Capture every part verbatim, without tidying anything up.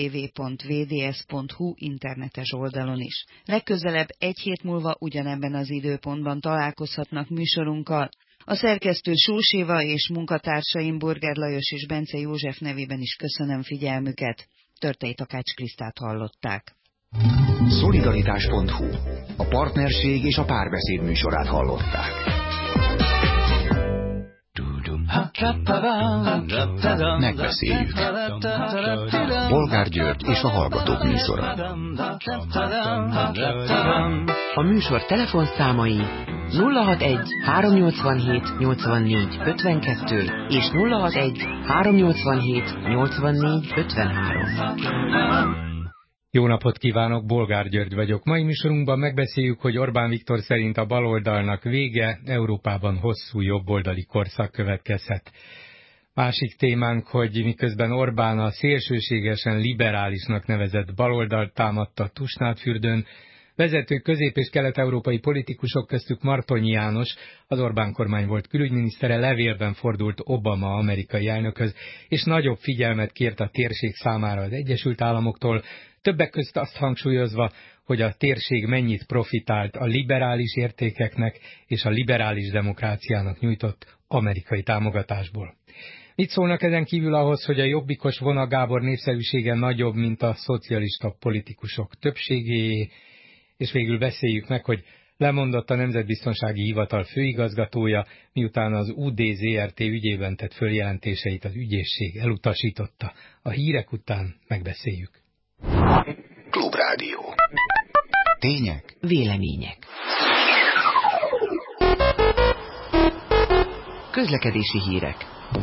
double-u double-u double-u pont v d s pont h u internetes oldalon is. Legközelebb egy hét múlva ugyanebben az időpontban találkozhatnak műsorunkkal. A szerkesztő Sós Éva és munkatársaim Burger Lajos és Bence József nevében is köszönöm figyelmüket. Törtei Takács Krisztát hallották. Szolidaritás pont hu. A partnerség és a párbeszéd műsorát hallották. Megbeszéljük. Bolgár György és a Hallgatók műsora. A műsor telefonszámai nulla hatvanegy háromnyolcvanhét nyolcvannégy ötvenkettő és nulla hatvanegy háromnyolcvanhét nyolcvannégy ötvenhárom. Jó napot kívánok, Bolgár György vagyok. Mai műsorunkban megbeszéljük, hogy Orbán Viktor szerint a baloldalnak vége, Európában hosszú jobboldali korszak következhet. Másik témánk, hogy miközben Orbán a szélsőségesen liberálisnak nevezett baloldalt támadta Tusnádfürdőn, vezető közép- és kelet-európai politikusok köztük Martonyi János, az Orbán kormány volt külügyminisztere, levélben fordult Obama amerikai elnökhöz, és nagyobb figyelmet kért a térség számára az Egyesült Államoktól, többek közt azt hangsúlyozva, hogy a térség mennyit profitált a liberális értékeknek és a liberális demokráciának nyújtott amerikai támogatásból. Mit szólnak ezen kívül ahhoz, hogy a jobbikos Vona Gábor népszerűsége nagyobb, mint a szocialista politikusok többségéé, és végül beszéljük meg, hogy lemondott a Nemzetbiztonsági Hivatal főigazgatója, miután az u dé zé er té ügyében tett följelentéseit az ügyészség elutasította. A hírek után megbeszéljük. Klubrádió. Tények. Vélemények. Közlekedési hírek.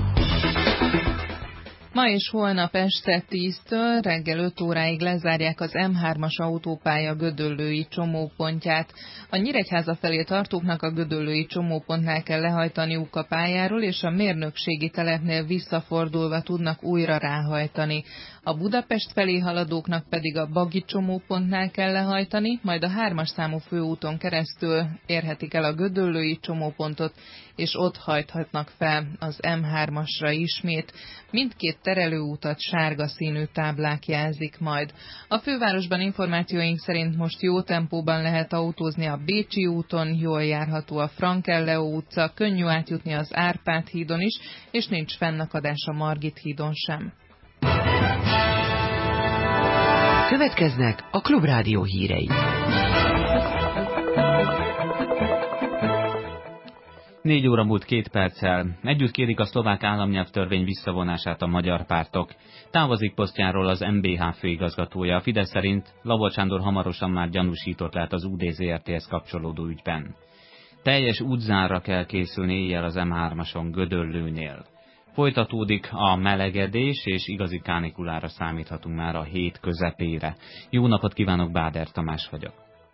Ma és holnap este tíztől reggel öt óráig lezárják az em hármas autópálya gödöllői csomópontját. A Nyíregyháza felé tartóknak a gödöllői csomópontnál kell lehajtaniuk a pályáról, és a mérnökségi telepnél visszafordulva tudnak újra ráhajtani. A Budapest felé haladóknak pedig a Bagi csomópontnál kell lehajtani, majd a hármas számú főúton keresztül érhetik el a gödöllői csomópontot, és ott hajthatnak fel az em hármasra ismét. Mindkét terelőútat sárga színű táblák jelzik majd. A fővárosban információink szerint most jó tempóban lehet autózni a Bécsi úton, jól járható a Frank-Elleó utca, könnyű átjutni az Árpád hídon is, és nincs fennakadás a Margit hídon sem. Következnek a Klubrádió hírei. Négy óra múlt két perccel. Együtt kérik a szlovák államnyelvtörvény visszavonását a magyar pártok. Távozik posztjáról az em bé há főigazgatója. A Fidesz szerint Labot Sándor hamarosan már gyanúsított lehet az u dé zé er té-hez kapcsolódó ügyben. Teljes útzárra kell készülni éjjel az em hármason Gödöllőnél. Folytatódik a melegedés, és igazi kánikulára számíthatunk már a hét közepére. Jó napot kívánok, Báder Tamás vagyok.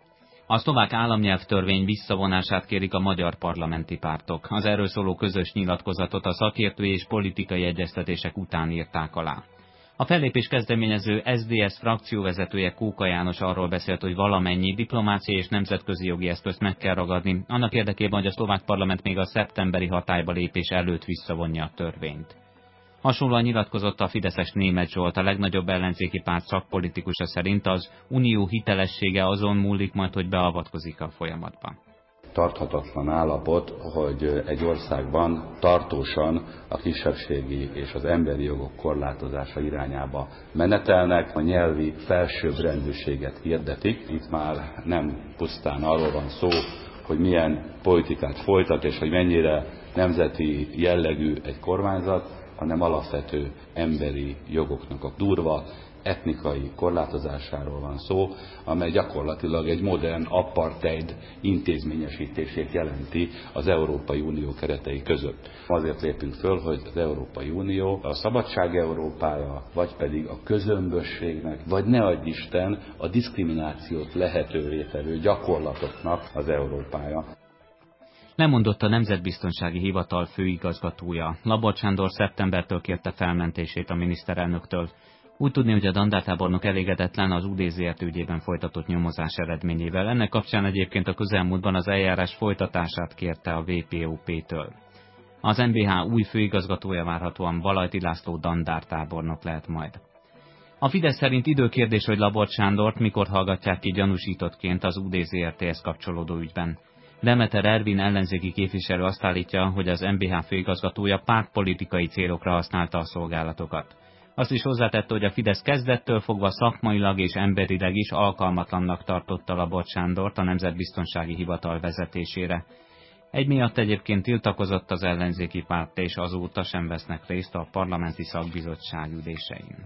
A szlovák államnyelvtörvény visszavonását kérik a magyar parlamenti pártok. Az erről szóló közös nyilatkozatot a szakértői és politikai egyeztetések után írták alá. A fellépés kezdeményező es zé dé es frakcióvezetője Kóka János arról beszélt, hogy valamennyi diplomáciai és nemzetközi jogi eszközt meg kell ragadni, annak érdekében, hogy a szlovák parlament még a szeptemberi hatályba lépés előtt visszavonja a törvényt. Hasonlóan nyilatkozott a fideszes Németh Zsolt, a legnagyobb ellenzéki párt szakpolitikusa szerint az unió hitelessége azon múlik majd, hogy beavatkozik a folyamatban. Tarthatatlan állapot, hogy egy országban tartósan a kisebbségi és az emberi jogok korlátozása irányába menetelnek, a nyelvi felsőbbrendűséget hirdetik. Itt már nem pusztán arról van szó, hogy milyen politikát folytat, és hogy mennyire nemzeti jellegű egy kormányzat, hanem alapvető emberi jogoknak a durva, etnikai korlátozásáról van szó, amely gyakorlatilag egy modern apartheid intézményesítését jelenti az Európai Unió keretei között. Azért lépünk föl, hogy az Európai Unió a szabadság Európája, vagy pedig a közömbösségnek, vagy ne adj Isten, a diszkriminációt lehetővé tevő gyakorlatoknak az Európája. Lemondott a Nemzetbiztonsági Hivatal főigazgatója. Labot Sándor szeptembertől kérte felmentését a miniszterelnöktől. Úgy tudni, hogy a dandártábornok elégedetlen az u dé zé er té ügyében folytatott nyomozás eredményével. Ennek kapcsán egyébként a közelmúltban az eljárás folytatását kérte a vé pé o pé-től. Az em bé há új főigazgatója várhatóan Balajti László dandártábornok lehet majd. A Fidesz szerint időkérdés, hogy Labort Sándort mikor hallgatják ki gyanúsítottként az u dé zé er té-hez kapcsolódó ügyben. Demeter Ervin ellenzéki képviselő azt állítja, hogy az em bé há főigazgatója pártpolitikai célokra használta a szolgálatokat. Azt is hozzátette, hogy a Fidesz kezdettől fogva szakmailag és emberileg is alkalmatlannak tartotta Labort Sándort a Nemzetbiztonsági Hivatal vezetésére. Egy miatt egyébként tiltakozott az ellenzéki párt, és azóta sem vesznek részt a parlamenti szakbizottság ülésein.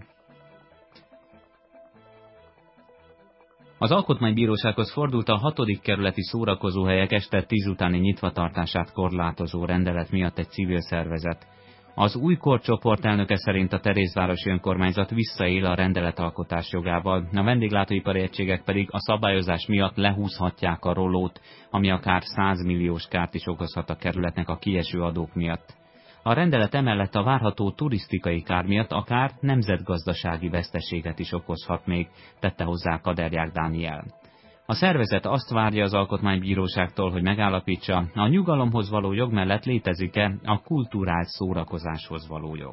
Az Alkotmánybírósághoz fordult a hatodik kerületi szórakozóhelyek este tíz utáni nyitvatartását korlátozó rendelet miatt egy civil szervezet. Az új korcsoport elnöke szerint a Terézvárosi önkormányzat visszaél a rendeletalkotás jogával, a vendéglátóipari egységek pedig a szabályozás miatt lehúzhatják a rollót, ami akár száz milliós kárt is okozhat a kerületnek a kieső adók miatt. A rendelet emellett a várható turisztikai kár miatt akár nemzetgazdasági veszteséget is okozhat még, tette hozzá Kaderják Dániel. A szervezet azt várja az Alkotmánybíróságtól, hogy megállapítsa, a nyugalomhoz való jog mellett létezik-e a kulturált szórakozáshoz való jog.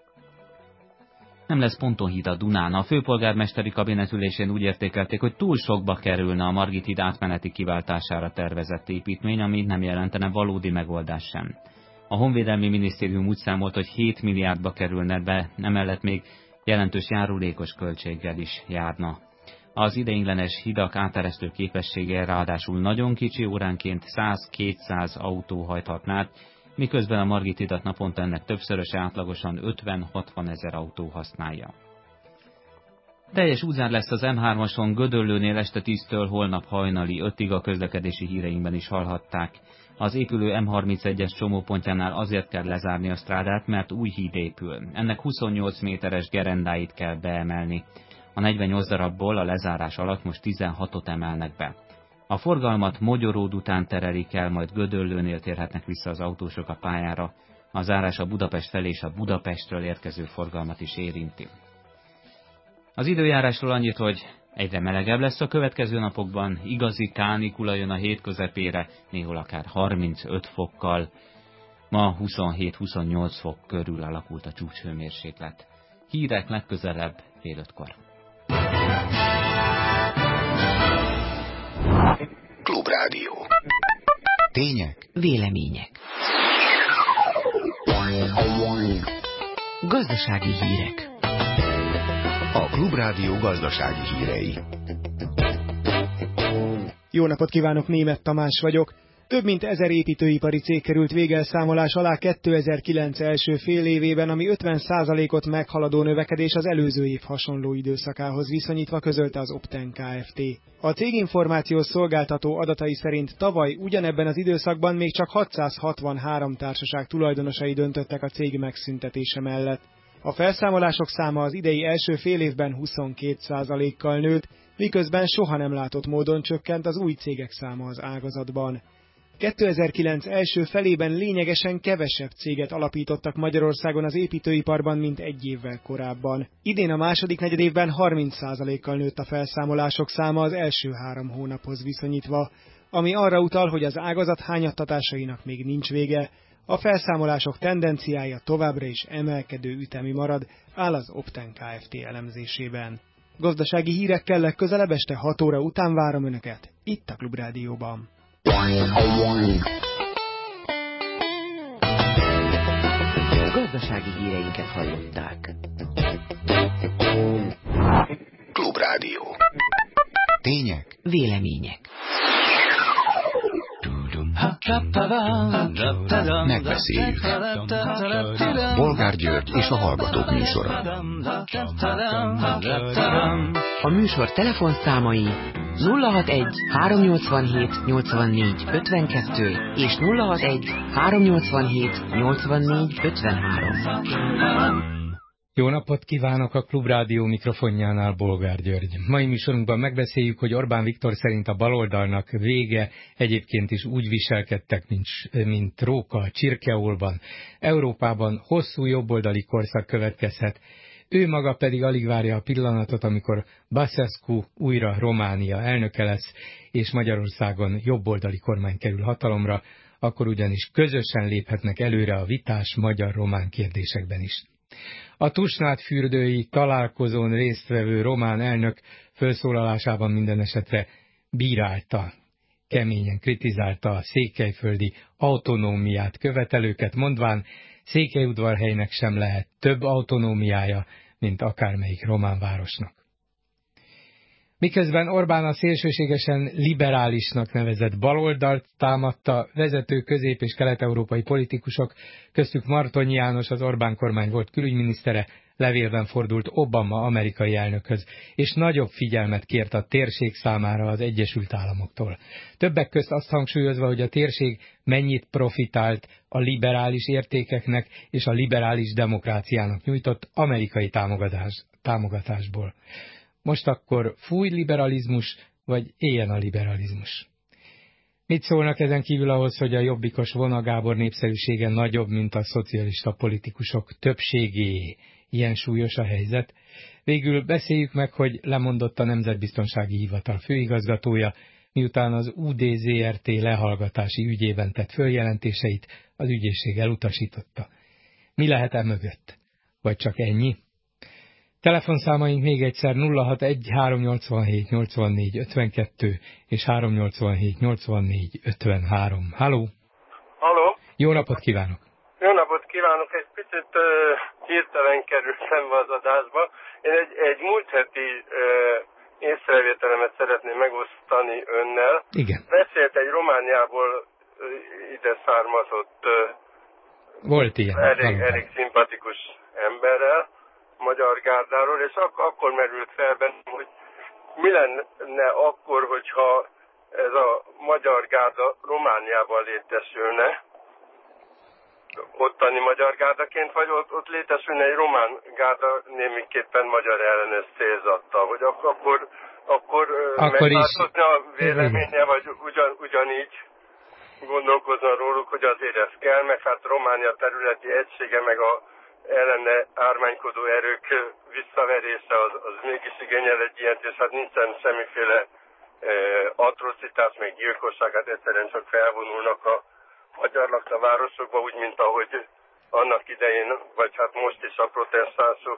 Nem lesz pontonhíd a Dunán. A főpolgármesteri kabinetülésén úgy értékelték, hogy túl sokba kerülne a Margit híd átmeneti kiváltására tervezett építmény, ami nem jelentene valódi megoldás sem. A Honvédelmi Minisztérium úgy számolt, hogy hét milliárdba kerülne be, emellett még jelentős járulékos költséggel is járna. Az ideiglenes hidak áteresztő képessége ráadásul nagyon kicsi, óránként száz-kétszáz autó hajthatná át, miközben a Margit hidat naponta ennek többszöröse, átlagosan ötven-hatvan ezer autó használja. Teljes útzár lesz az em hármason Gödöllőnél este tíztől holnap hajnali ötig, a közlekedési híreinkben is hallhatták. Az épülő em harmincegyes csomópontjánál azért kell lezárni a strádát, mert új híd épül. Ennek huszonnyolc méteres gerendáit kell beemelni. A negyvennyolc darabból a lezárás alatt most tizenhatot emelnek be. A forgalmat Mogyoród után terelik el, majd Gödöllőnél térhetnek vissza az autósok a pályára. A zárás a Budapest felé és a Budapestről érkező forgalmat is érinti. Az időjárásról annyit, hogy egyre melegebb lesz a következő napokban, igazi kánikula jön a hét közepére, néhol akár harmincöt fokkal. Ma huszonhét-huszonnyolc fok körül alakult a csúcshőmérséklet. Hírek legközelebb fél ötkor. Klubrádió. Tények. Vélemények. Gazdasági hírek. A Klubrádió gazdasági hírei. Jó napot kívánok, Németh Tamás vagyok. Több mint ezer építőipari cég került végelszámolás alá kétezer-kilenc első fél évében, ami ötven százalékot meghaladó növekedés az előző év hasonló időszakához viszonyítva, közölte az Opten Kft. A céginformációs szolgáltató adatai szerint tavaly ugyanebben az időszakban még csak hatszázhatvanhárom társaság tulajdonosai döntöttek a cég megszüntetése mellett. A felszámolások száma az idei első fél évben huszonkét százalékkal nőtt, miközben soha nem látott módon csökkent az új cégek száma az ágazatban. kétezer-kilenc első felében lényegesen kevesebb céget alapítottak Magyarországon az építőiparban, mint egy évvel korábban. Idén a második negyedévben harminc százalékkal nőtt a felszámolások száma az első három hónaphoz viszonyítva, ami arra utal, hogy az ágazat hányattatásainak még nincs vége. A felszámolások tendenciája továbbra is emelkedő ütemű marad, áll az Opten Kft. Elemzésében. Gazdasági hírekkel legközelebb este hat óra után várom Önöket, itt a Klubrádióban. Gazdasági híreinket hallották. Klubrádió. Tények. Vélemények. Megbeszéljük. Bolgár György és a Hallgatók műsora. A műsor telefonszámai nulla hatvanegy háromnyolcvanhét nyolcvannégy ötvenkettő és nulla hatvanegy háromnyolcvanhét nyolcvannégy ötvenhárom. Jó napot kívánok, a Klubrádió mikrofonjánál Bolgár György. Mai műsorunkban megbeszéljük, hogy Orbán Viktor szerint a baloldalnak vége, egyébként is úgy viselkedtek, mint, mint róka a csirkeolban. Európában hosszú jobboldali korszak következhet. Ő maga pedig alig várja a pillanatot, amikor Basescu újra Románia elnöke lesz, és Magyarországon jobboldali kormány kerül hatalomra, akkor ugyanis közösen léphetnek előre a vitás magyar-román kérdésekben is. A Tusnádfürdői találkozón résztvevő román elnök felszólalásában minden esetre bírálta, keményen kritizálta a székelyföldi autonómiát követelőket, mondván, Székelyudvarhelynek sem lehet több autonómiája, mint akármelyik román városnak. Miközben Orbán a szélsőségesen liberálisnak nevezett baloldalt támadta, vezető közép- és kelet-európai politikusok, köztük Martonyi János, az Orbán kormány volt külügyminisztere, levélben fordult Obama amerikai elnökhöz, és nagyobb figyelmet kért a térség számára az Egyesült Államoktól. Többek közt azt hangsúlyozva, hogy a térség mennyit profitált a liberális értékeknek és a liberális demokráciának nyújtott amerikai támogatás, támogatásból. Most akkor fúj liberalizmus, vagy éljen a liberalizmus? Mit szólnak ezen kívül ahhoz, hogy a jobbikos Vona Gábor népszerűsége nagyobb, mint a szocialista politikusok többségé? Ilyen súlyos a helyzet. Végül beszéljük meg, hogy lemondott a Nemzetbiztonsági Hivatal főigazgatója, miután az u dé zé er té lehallgatási ügyében tett följelentéseit az ügyészség elutasította. Mi lehet e mögött? Vagy csak ennyi? Telefonszámaink még egyszer nulla hatvanegy háromnyolcvanhét nyolcvannégy ötvenkettő és háromnyolcvanhét nyolcvannégy ötvenhárom. Halló! Halló! Jó napot kívánok! Jó napot kívánok! Egy picit uh, hirtelen kerültem be az adásba. Én egy, egy múlt heti uh, észrevételemet szeretném megosztani önnel. Igen. Beszélt egy Romániából uh, ide származott uh, Volt ilyen, elég, elég szimpatikus emberrel, Magyar Gárdáról, és ak- akkor merült fel bennem, hogy mi lenne akkor, hogyha ez a Magyar Gárda Romániában létesülne, ottani Magyar Gárdaként, vagy ott, ott létesülne egy román gárda némiképpen magyar ellenes célzattal, hogy ak- akkor, akkor, akkor megváltozna a véleménye, vagy ugyan, ugyanígy gondolkozna róluk, hogy azért ez kell, meg hát Románia területi egysége, meg a ellene ármánykodó erők visszaverése az, az mégis igényel egy ilyet, és hát nincsen semmiféle e, atrocitás, meg gyilkosság, hát egyszerűen csak felvonulnak a magyar lakta városokba, úgy, mint ahogy annak idején, vagy hát most is a protestánsok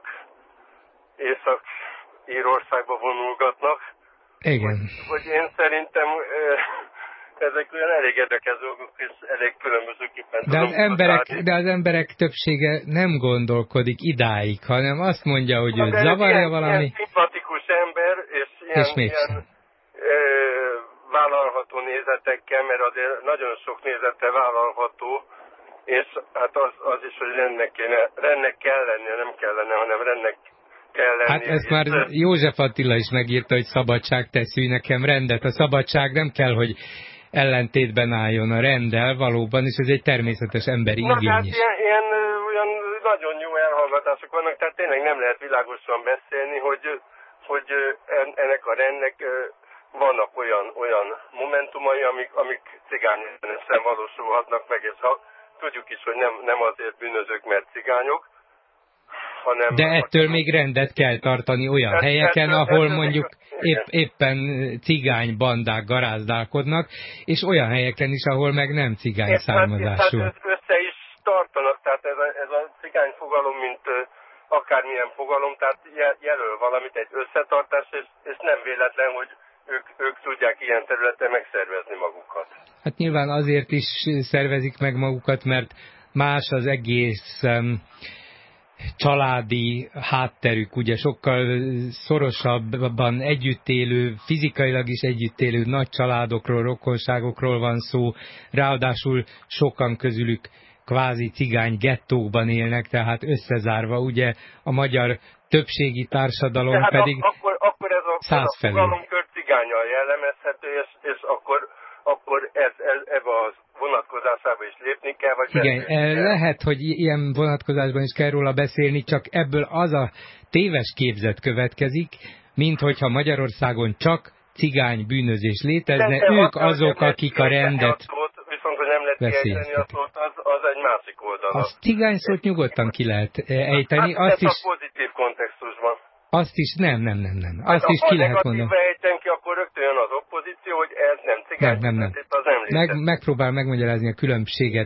Észak-Írországba vonulgatnak. Igen. Hogy, hogy én szerintem e, ezek olyan elég érdekes dolgok, és elég különbözőképpen de az, emberek, de az emberek többsége nem gondolkodik idáig, hanem azt mondja, hogy őt zavarja ilyen, valami. Ilyen szimpatikus ember, és ilyen, és ilyen ö, vállalható nézetekkel, mert azért nagyon sok nézete vállalható, és hát az, az is, hogy rendnek, kéne, rendnek kell lennie, nem kellene, hanem rendnek kell lennie. Hát ezt már József Attila is megírta, hogy szabadság teszű nekem rendet. A szabadság nem kell, hogy ellentétben álljon a renddel valóban, és ez egy természetes emberi Na, igény hát is. Ilyen, ilyen olyan nagyon jó elhallgatások vannak, tehát tényleg nem lehet világosan beszélni, hogy, hogy ennek a rendnek vannak olyan, olyan momentumai, amik, amik cigányesen valósulhatnak meg, és ha tudjuk is, hogy nem, nem azért bűnözők, mert cigányok, hanem... De ettől még rendet kell tartani olyan ettől, helyeken, ettől, ahol ettől mondjuk épp, éppen cigány bandák garázdálkodnak, és olyan helyeken is, ahol meg nem cigány é, származású. Hát, hát össze is tartanak, tehát ez a, ez a cigány fogalom, mint akármilyen fogalom, tehát jelöl valamit, egy összetartás, és, és nem véletlen, hogy ők, ők tudják ilyen területen megszervezni magukat. Hát nyilván azért is szervezik meg magukat, mert más az egész um, családi hátterük, ugye sokkal szorosabban együtt élő, fizikailag is együtt élő nagy családokról, rokonságokról van szó, ráadásul sokan közülük kvázi cigány gettókban élnek, tehát összezárva, ugye a magyar többségi társadalom tehát pedig ak- akkor, akkor ez a, száz ez a fogalomkör cigánnyal jellemezhető, és, és akkor, akkor ez, ez, ebbe a vonatkozásába is lépni kell, vagy igen, kell. Lehet, hogy ilyen vonatkozásban is kell róla beszélni, csak ebből az a téves képzet következik, mint hogyha Magyarországon csak cigány bűnözés létezne, de, de ők azok, akik a rendet viszont, hogy nem lehet kiejteni a szót, az, az egy másik oldal. A cigány szót nyugodtan ki lehet ejteni. Hát azt ez is, a pozitív kontextusban. Azt is, nem, nem, nem, nem. Hát azt is ki lehet mondani. Ha ejtem ki, akkor rögtön jön az oppozíció, hogy ez nem cigány. Nem, nem, nem. Az nem Meg, megpróbál megmagyarázni a különbséget.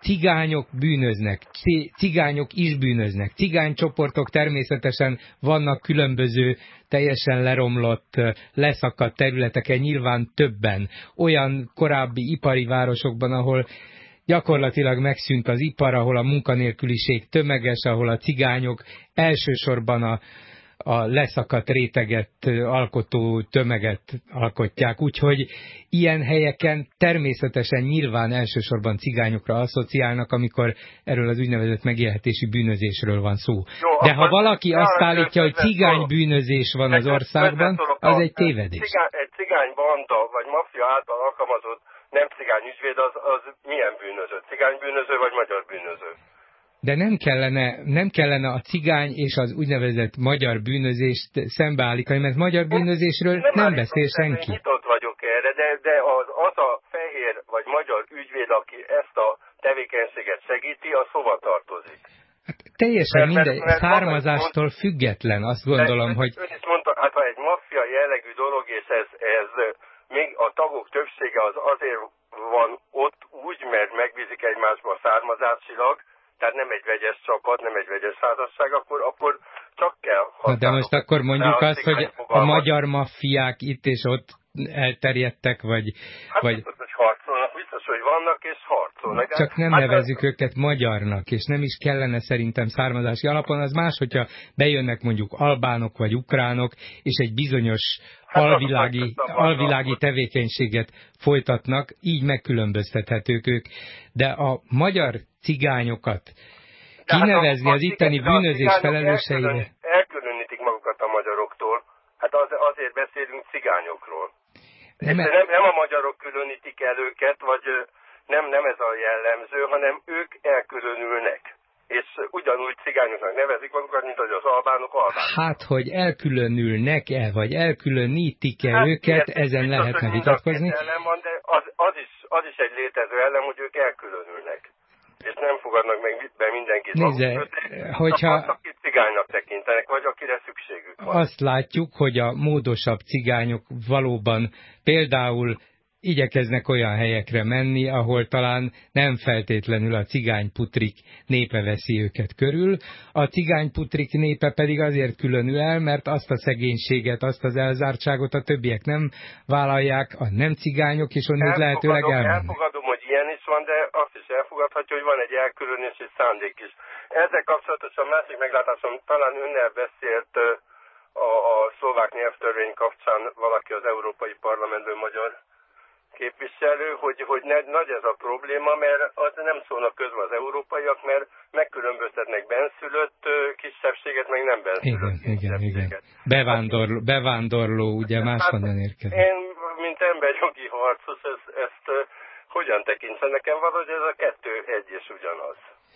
cigányok bűnöznek, cigányok is bűnöznek. Cigánycsoportok természetesen vannak különböző, teljesen leromlott, leszakadt területeken, nyilván többen. Olyan korábbi ipari városokban, ahol gyakorlatilag megszűnt az ipar, ahol a munkanélküliség tömeges, ahol a cigányok elsősorban a a leszakadt réteget alkotó tömeget alkotják, úgyhogy ilyen helyeken természetesen nyilván elsősorban cigányokra asszociálnak, amikor erről az úgynevezett megélhetési bűnözésről van szó. Jó, de ha valaki azt állítja, hogy cigánybűnözés van az országban, az egy tévedés. Egy cigánybanda vagy maffia által alkalmazott nem cigány ügyvéd, az, az milyen bűnöző? Cigánybűnöző vagy magyar bűnöző? De nem kellene, nem kellene a cigány és az úgynevezett magyar bűnözést szembeállítani, mert magyar bűnözésről nem, nem beszél senki. Én nyitott vagyok erre, de, de az, az a fehér vagy magyar ügyvéd, aki ezt a tevékenységet segíti, az hova tartozik? Hát teljesen minden, származástól független, azt gondolom, de, hogy... Ön is mondta, hát ha egy maffia jellegű dolog, és ez, ez még a tagok többsége az azért van ott úgy, mert megbízik egymásba származásilag, tehát nem egy vegyes csapat, nem egy vegyes házasság, akkor, akkor csak kell használni. De most akkor mondjuk azt, hogy a magyar maffiák itt és ott elterjedtek, vagy... Hát vagy... biztos, hogy harcolnak, biztos, hogy vannak és harcolnak. Csak nem hát nevezzük az... őket magyarnak, és nem is kellene szerintem származási alapon, az más, hogyha bejönnek mondjuk albánok vagy ukránok, és egy bizonyos hát alvilági, alvilági tevékenységet folytatnak, így megkülönböztethetők ők. De a magyar cigányokat kinevezni hát az itteni bűnözés felelőseivel... Elkülönítik magukat a magyaroktól, hát az, azért beszélünk cigányokról. Nem, nem, nem a magyarok különítik el őket, vagy nem, nem ez a jellemző, hanem ők elkülönülnek. És ugyanúgy cigányoknak nevezik magukat, mint hogy az albánok albánok. Hát, hogy elkülönülnek-e, vagy elkülönítik-e hát, őket, ilyet, ezen biztos, lehetne vitatkozni. Van, de az, az, is, az is egy létező ellen, hogy ők elkülönülnek. És nem fogadnak meg be mindenkit. Nézze, hogyha... Azt, akit cigánynak tekintenek, vagy akire szükségük van. Azt látjuk, hogy a módosabb cigányok valóban például igyekeznek olyan helyekre menni, ahol talán nem feltétlenül a cigányputrik népe veszi őket körül. A cigányputrik népe pedig azért különül el, mert azt a szegénységet, azt az elzártságot a többiek nem vállalják, a nem cigányok, és onnét lehetőleg elmennek. Elfogadom, hogy ilyen is van, de azt is elfogadhatja, hogy van egy elkülönési szándék is. Ezzel kapcsolatosan másik meglátásom, talán önnel beszélt a, a szlovák nyelvtörvény kapcsán valaki az Európai Parlamentből, magyar képviselő, hogy, hogy nagy ez a probléma, mert az nem szólnak közben az európaiak, mert megkülönböztetnek benszülött kisebbséget, meg nem benszülött igen, kisebbséget. Igen, igen. Bevándorló, bevándorló ugye máshonnan hát érkezik. Én, mint emberjogi harcos, ezt, ezt hogyan tekintem? Nekem valahogy ez a kettő egy és ugyanaz.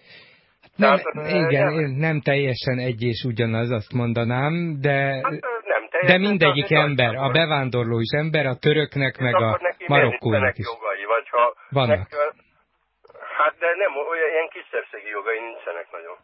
Nem, Tehát, igen, nem, nem teljesen egy és ugyanaz, azt mondanám, de... Hát, De mindegyik ember, a bevándorló is ember, a töröknek, meg a marokkóinak is. Jogai, vagy ha vannak. Nek, hát de nem, olyan ilyen kisebbségi jogai nincsenek nagyon.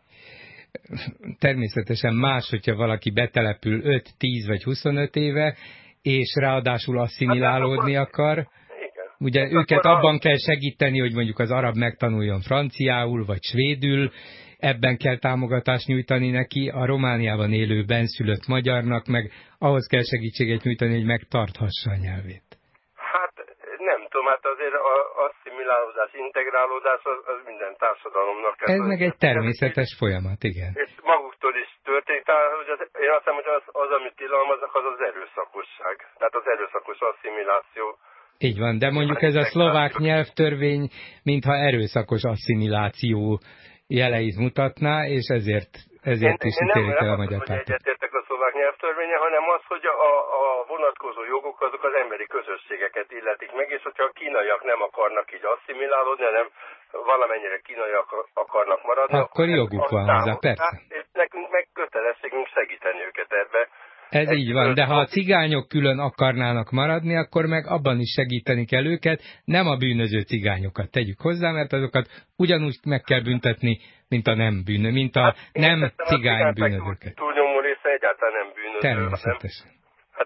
Természetesen más, hogyha valaki betelepül öt, tíz vagy huszonöt éve, és ráadásul asszimilálódni hát, akar. Igen. Ugye hát őket abban a... kell segíteni, hogy mondjuk az arab megtanuljon franciául, vagy svédül, ebben kell támogatást nyújtani neki, a Romániában élő benszülött magyarnak, meg ahhoz kell segítséget nyújtani, hogy megtarthassa a nyelvét. Hát nem tudom, hát azért az asszimilálódás, integrálódás az, az minden társadalomnak. Ez, ez meg egy természetes ez, folyamat, igen. És maguktól is történik, tehát hogy az, én azt hiszem, hogy az, az, amit tilalmaznak, az az erőszakosság. Tehát az erőszakos asszimiláció. Így van, de mondjuk ez a szlovák nyelvtörvény, mintha erőszakos asszimiláció jeleit mutatná, és ezért, ezért is ítélik el a magyar pártot. Nem egyetértek a szlovák nyelvtörvénye, hanem az, hogy a, a vonatkozó jogok azok az emberi közösségeket illetik meg, és hogyha a kínaiak nem akarnak így asszimilálódni, hanem valamennyire kínaiak akarnak maradni, akkor joguk van hozzá, persze. És nekünk meg kötelességünk segíteni őket ebbe. Ez Egy így van, de ha a cigányok külön akarnának maradni, akkor meg abban is segíteni kell őket, nem a bűnöző cigányokat tegyük hozzá, mert azokat ugyanúgy meg kell büntetni, mint a nem bűnő, mint a hát, nem cigány bűnözőket. Túlnyomó része egyáltalán nem bűnöző. Természetesen. Hát,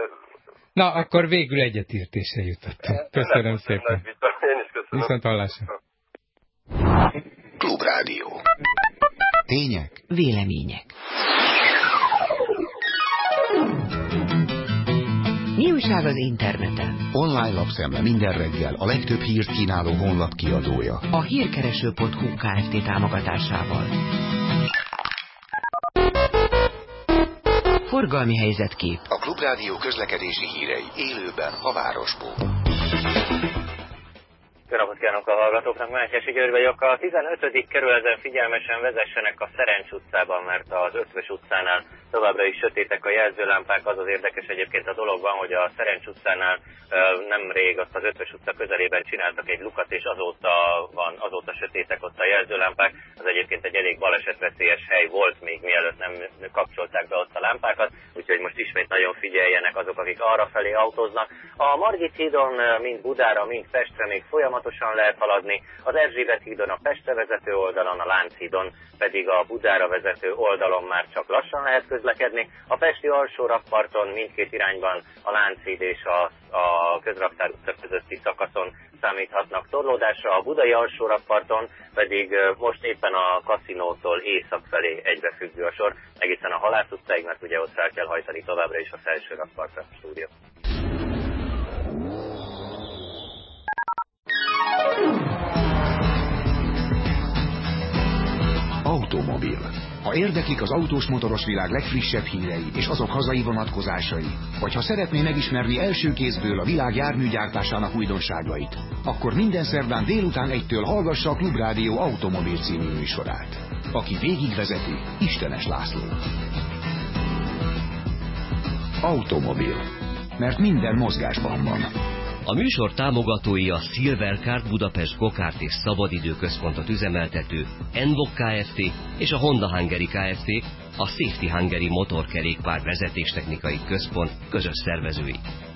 Na, akkor végül egyetértésre jutottunk. Köszönöm szépen. Én is köszönöm. Viszont hallásra. Klubrádió. Tények. Vélemények. Mi újság az interneten? Online lapszemle minden reggel a legtöbb hírt kínáló honlap kiadója. A hírkereső pont hu Kft. Támogatásával. Forgalmi helyzetkép. A Klubrádió közlekedési hírei élőben a városból. Jó napot kívánok a hallgatóknak, Mátyási György vagyok. A tizenötödik kerületen figyelmesen vezessenek a Szerencs utcában, mert az Ötvös utcánál továbbra is sötétek a jelzőlámpák. Az az érdekes egyébként a dologban, hogy a Szerencs utcánál nemrég azt az Ötvös utca közelében csináltak egy lukat, és azóta van, azóta sötétek ott a jelzőlámpák. Az egyébként egy elég balesetveszélyes hely volt, még mielőtt nem kapcsolták be ott a lámpákat, úgyhogy most ismét nagyon figyeljenek azok, akik arra felé autóznak. A Margit hídon mind Budára, mind Pestre még folyamatosan lehet haladni, az Erzsébet hídon a Pestre vezető oldalon, a Lánchídon pedig a Budára vezető oldalon már csak lassan lehet közlekedni. A pesti alsó rakparton mindkét irányban a Lánchíd és a, a Közraktár utca közötti szakaszon számíthatnak torlódásra, a budai alsó rakparton pedig most éppen a kaszinótól észak felé egybefüggő a sor, egészen a Halász utcáig, mert ugye ott fel kell hajtani továbbra is a felső rakpartra. Stúdió. Automobil. Ha érdeklik az autós motoros világ legfrissebb hírei és azok hazai vonatkozásai, vagy ha szeretné megismerni első kézből a világ járműgyártásának újdonságait, akkor minden szerdán délután egytől hallgassa a Klubrádió Automobil című műsorát. Aki végigvezeti, Istenes László. Automobil. Mert minden mozgásban van. A műsor támogatói a Silvercard Budapest Go-Kart és Szabadidőközpontot üzemeltető en vé o ká Kft. És a Honda Hungary Kft. A Safety Hungary motorkerékpár vezetéstechnikai központ közös szervezői.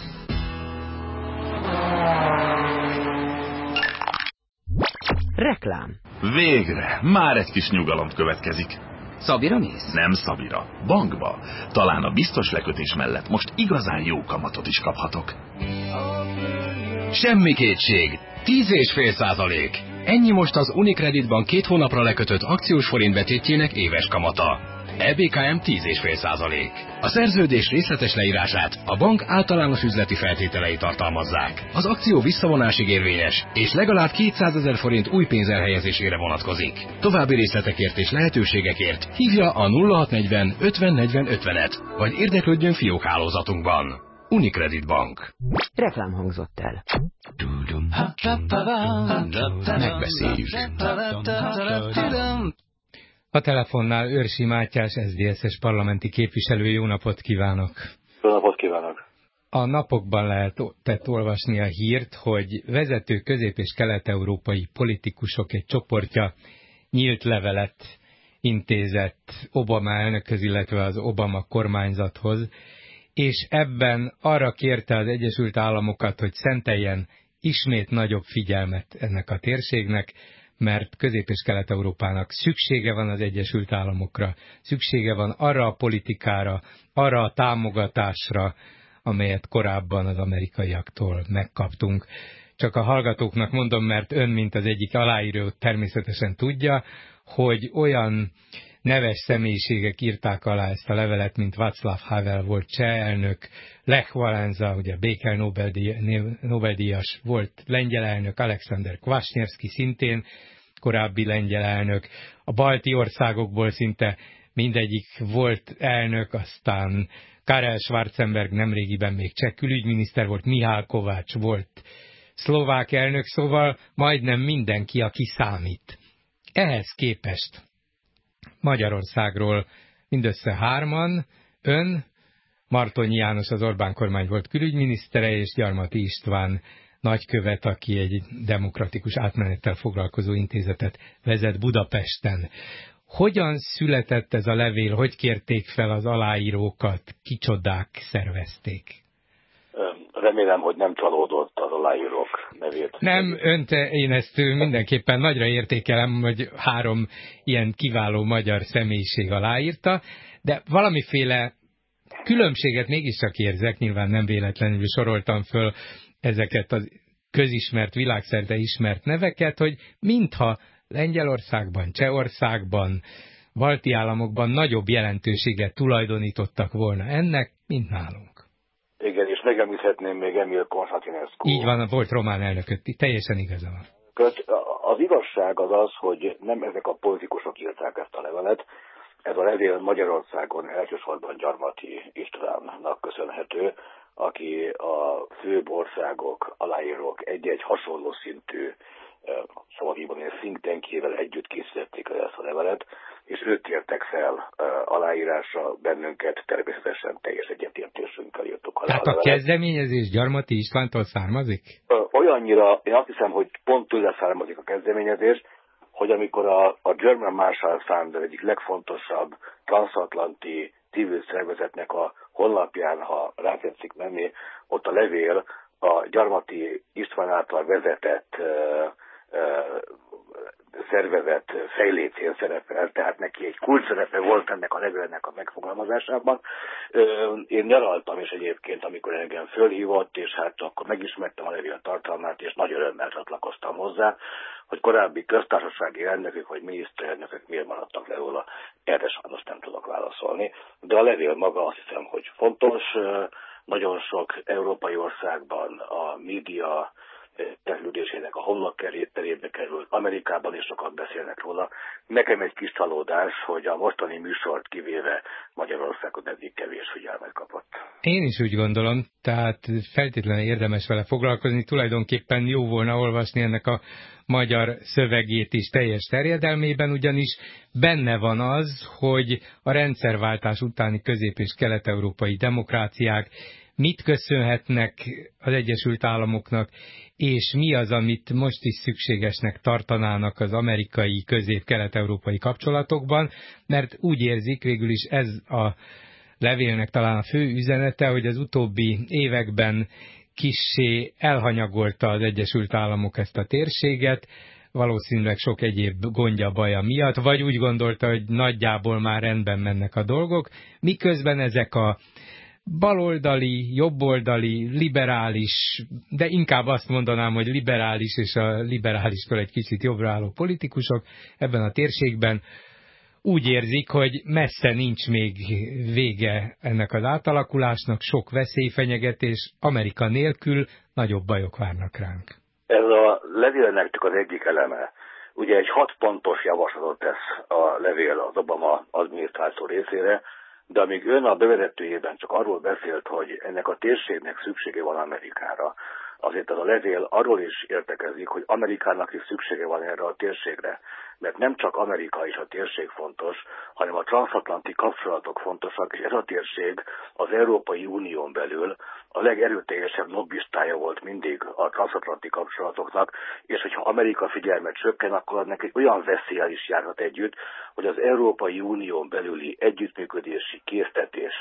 Reklám. Végre! Már egy kis nyugalom következik. Szabira mész? Nem Szabira, bankba. Talán a biztos lekötés mellett most igazán jó kamatot is kaphatok. Semmi kétség, tíz egész öt százalék. Ennyi most az Unicreditban két hónapra lekötött akciós forint betétjének éves kamata. é bé ká em tíz egész öt százalék. A szerződés részletes leírását a bank általános üzleti feltételei tartalmazzák. Az akció visszavonásig érvényes, és legalább kétszázezer forint új pénz elhelyezésére vonatkozik. További részletekért és lehetőségekért hívja a nulla hat negyven ötven negyven ötvenet, vagy érdeklődjön fiók hálózatunkban. Unicredit Bank. Reklám hangzott el. Megbeszéljük. A telefonnál Őrsi Mátyás, es zé dé es-es parlamenti képviselő. Jó napot kívánok! Jó napot kívánok! A napokban lehetett olvasni a hírt, hogy vezető közép- és kelet-európai politikusok egy csoportja nyílt levelet intézett Obama elnökhöz, illetve az Obama kormányzathoz, és ebben arra kérte az Egyesült Államokat, hogy szenteljen ismét nagyobb figyelmet ennek a térségnek, mert Közép- és Kelet-Európának szüksége van az Egyesült Államokra, szüksége van arra a politikára, arra a támogatásra, amelyet korábban az amerikaiaktól megkaptunk. Csak a hallgatóknak mondom, mert ön, mint az egyik aláíró természetesen tudja, hogy olyan neves személyiségek írták alá ezt a levelet, mint Václav Havel volt cseh elnök, Lech Walesa, ugye Béker Nobel-díjas volt lengyel elnök, Alexander Kwasniewski szintén korábbi lengyel elnök, a balti országokból szinte mindegyik volt elnök, aztán Karel Schwarzenberg nemrégiben még cseh külügyminiszter volt, Mihály Kovács volt szlovák elnök, szóval majdnem mindenki, aki számít. Ehhez képest Magyarországról mindössze hárman, ön, Martonyi János az Orbán kormány volt külügyminisztere, és Gyarmati István nagykövet, aki egy demokratikus átmenettel foglalkozó intézetet vezet Budapesten. Hogyan született ez a levél, hogy kérték fel az aláírókat, kicsodák szervezték? Remélem, hogy nem csalódott az aláírók nevét. Nem, önt, én ezt mindenképpen nagyra értékelem, hogy három ilyen kiváló magyar személyiség aláírta, de valamiféle különbséget mégiscsak érzek, nyilván nem véletlenül soroltam föl ezeket az közismert, világszerte ismert neveket, hogy mintha Lengyelországban, Csehországban, balti államokban nagyobb jelentőséget tulajdonítottak volna ennek, mint nálunk. Igen, és megemlíthetném még Emil Konstantinescu. Így van, volt román elnököt, teljesen igaza van. Az igazság az az, hogy nem ezek a politikusok írták ezt a levelet. Ez a levél Magyarországon elsősorban Gyarmati Istvánnak köszönhető, aki a főbb országok, aláírók egy-egy hasonló szintű szabadíjban és think tankjével együtt készítették el ezt a levelet, és ők kértek fel uh, aláírásra bennünket, természetesen teljes egyetértésünkkel írtuk alá. Tehát a, a kezdeményezés Gyarmati Istvántól származik? Uh, olyannyira, én azt hiszem, hogy pont tőle származik a kezdeményezés, hogy amikor a, a German Marshall Fund egyik legfontosabb transatlanti civil szervezetnek a honlapján, ha rátetszik menni, ott a levél a Gyarmati István által vezetett uh, uh, szervezet fejlécén szerepel, tehát neki egy kulcsszerepe volt ennek a levélnek a megfogalmazásában. Én nyaraltam is egyébként, amikor engem fölhívott, és hát akkor megismertem a levél tartalmát, és nagy örömmel csatlakoztam hozzá, hogy korábbi köztársasági elnökök vagy miniszterelnökök miért maradtak le róla, erre sajnos nem tudok válaszolni. De a levél maga azt hiszem, hogy fontos. Nagyon sok európai országban a média terülődésének a homlokterébe került. Amerikában is sokat beszélnek róla. Nekem egy kis csalódás, hogy a mostani műsort kivéve Magyarországon eddig kevés figyelmet kapott. Én is úgy gondolom, tehát feltétlenül érdemes vele foglalkozni. Tulajdonképpen jó volna olvasni ennek a magyar szövegét is teljes terjedelmében, ugyanis benne van az, hogy a rendszerváltás utáni közép- és kelet-európai demokráciák mit köszönhetnek az Egyesült Államoknak, és mi az, amit most is szükségesnek tartanának az amerikai közép-kelet-európai kapcsolatokban, mert úgy érzik, végül is ez a levélnek talán a fő üzenete, hogy az utóbbi években kissé elhanyagolta az Egyesült Államok ezt a térséget, valószínűleg sok egyéb gondja, baja miatt, vagy úgy gondolta, hogy nagyjából már rendben mennek a dolgok, miközben ezek a baloldali, jobboldali, liberális, de inkább azt mondanám, hogy liberális és a liberálistól egy kicsit jobbra álló politikusok ebben a térségben úgy érzik, hogy messze nincs még vége ennek az átalakulásnak, sok veszélyfenyegetés, Amerika nélkül nagyobb bajok várnak ránk. Ez a levélnek csak az egyik eleme. Ugye egy hat pontos javaslatot tesz a levél az Obama adminisztráció részére, de amíg ön a bevezetőjében csak arról beszélt, hogy ennek a térségnek szüksége van Amerikára, azért az a levél arról is értekezik, hogy Amerikának is szüksége van erre a térségre. Mert nem csak Amerika és a térség fontos, hanem a transatlanti kapcsolatok fontosak, és ez a térség az Európai Unión belül a legerőteljesebb lobbistája volt mindig a transatlanti kapcsolatoknak, és hogyha Amerika figyelme csökken, akkor annak egy olyan veszéllyel is járhat együtt, hogy az Európai Unión belüli együttműködési késztetés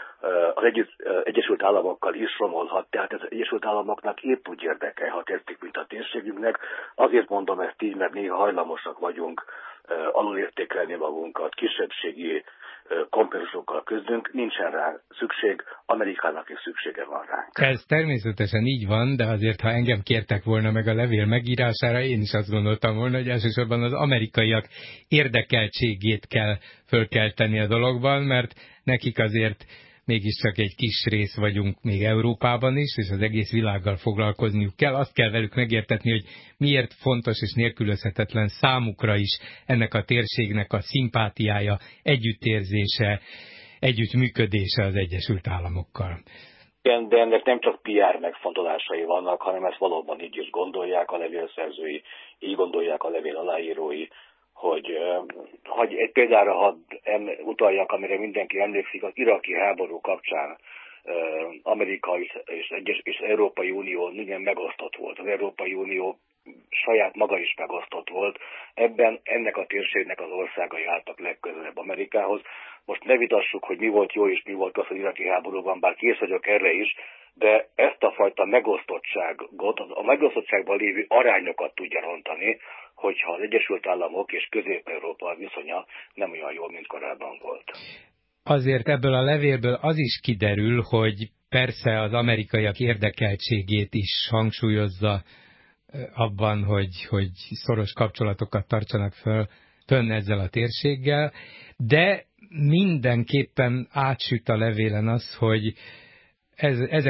az együtt, Egyesült Államokkal is romolhat, tehát az Egyesült Államoknak épp úgy érdeke, ha tetszik, mint a térségünknek. Azért mondom ezt így, mert néha hajlamosak vagyunk alulértékelni magunkat, kisebbségi kompenzusokkal küzdünk, nincsen rá szükség, Amerikának is szüksége van ránk. Ez természetesen így van, de azért, ha engem kértek volna meg a levél megírására, én is azt gondoltam volna, hogy elsősorban az amerikaiak érdekeltségét kell fölkelteni a dologban, mert nekik azért mégiscsak egy kis rész vagyunk még Európában is, és az egész világgal foglalkozniuk kell. Azt kell velük megértetni, hogy miért fontos és nélkülözhetetlen számukra is ennek a térségnek a szimpátiája, együttérzése, együttműködése az Egyesült Államokkal. Igen, de ennek nem csak pé er megfontolásai vannak, hanem ezt valóban így is gondolják a levélszerzői, így gondolják a levél aláírói, hogy, hogy egy példára hadd utaljak, amire mindenki emlékszik, az iraki háború kapcsán Amerika és, és, egyes, és az Európai Unió igen megosztott volt. Az Európai Unió saját maga is megosztott volt. Ebben ennek a térségnek az országai álltak legközelebb Amerikához. Most ne vitassuk, hogy mi volt jó és mi volt az az iraki háborúban, bár kész vagyok erre is, de ezt a fajta megosztottságot, a megosztottságban lévő arányokat tudja rontani, hogyha az Egyesült Államok és Közép-Európa viszonya nem olyan jó, mint korábban volt. Azért ebből a levélből az is kiderül, hogy persze az amerikaiak érdekeltségét is hangsúlyozza abban, hogy, hogy szoros kapcsolatokat tartsanak föl fönn ezzel a térséggel, de mindenképpen átsüt a levélen az, hogy ez, ezek